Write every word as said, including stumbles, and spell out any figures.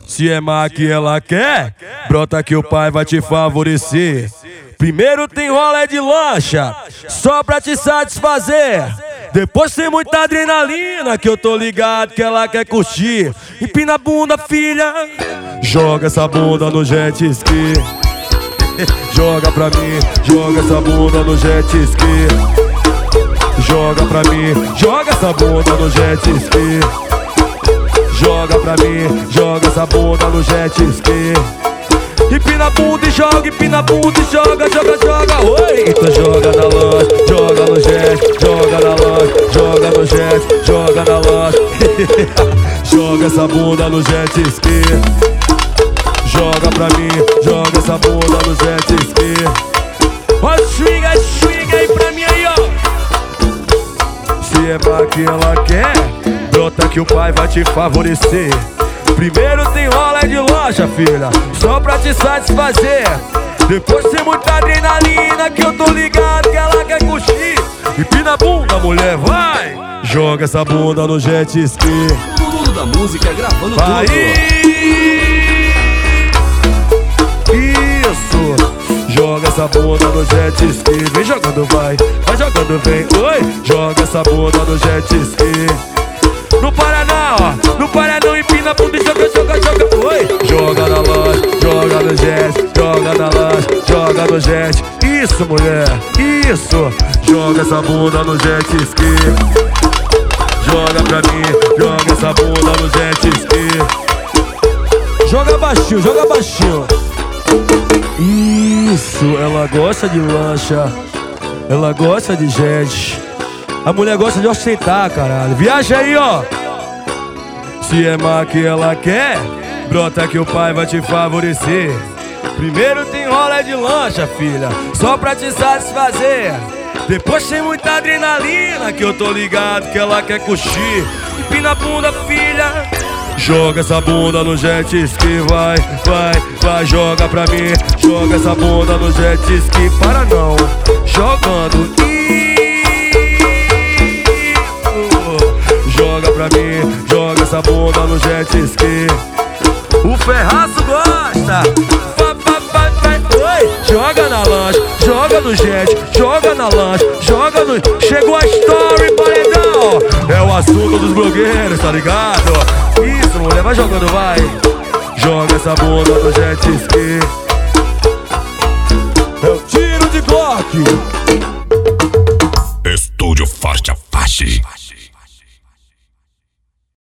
Se é má que ela quer, brota que o pai vai te favorecer. Primeiro tem rolê de lancha, só pra te satisfazer. Depois tem muita adrenalina, que eu tô ligado que ela quer curtir. Empina a bunda, filha, joga essa bunda no jet ski. Joga pra mim, joga essa bunda no jet ski. Joga pra mim, joga essa bunda no jet ski. Joga pra mim, joga essa bunda no jet ski. Empina a bunda e joga, empina a bunda e joga, joga, joga. Oi, então joga na lanche, joga no jet, joga na lanche, joga no jet, joga na lanche. Joga essa bunda no jet ski. Joga pra mim, joga essa bunda no jet ski. Olha o swing aí, swing aí pra mim aí, ó. Se é pra que ela quer, brota que o pai vai te favorecer. Primeiro tem rolê de lancha, filha, só pra te satisfazer. Depois tem muita adrenalina, que eu tô ligado que ela quer curtir. Empina a bunda, mulher, vai! Joga essa bunda no jet ski. Tudo da música gravando vai. tudo. Isso! Joga essa bunda no jet ski. Vem jogando, vai, vai jogando, vem. Oi! Joga essa bunda no jet ski. Não para não, ó, não para não, empina a bunda e joga, joga, joga. Oi! Joga na lanche, joga no jet, joga na lanche, joga no jet. Isso, mulher, isso! Joga essa bunda no jet ski. Joga pra mim, joga essa bunda no jet ski. Joga baixinho, joga baixinho. Isso, ela gosta de lancha, ela gosta de jet. A mulher gosta de ostentar, caralho. Viaja aí, ó. Se é má que ela quer, brota que o pai vai te favorecer. Primeiro tem rolê de lancha, filha, só pra te satisfazer. Depois tem muita adrenalina, que eu tô ligado que ela quer curtir. Empina a bunda, filha, joga essa bunda no jet ski. Vai, vai, vai, joga pra mim. Joga essa bunda no jet ski. Para não, jogando. Joga pra mim, joga essa bunda no jet ski. O Ferraço gosta. Vai, vai, vai, vai. Oi, joga na lanche, joga no jet, joga na lanche, joga no... Chegou a story, paredão. É o assunto dos blogueiros, tá ligado? Isso, mulher, vai jogando, vai. Joga essa bunda no jet ski. É o tiro de Glock. Estúdio Forte Apache.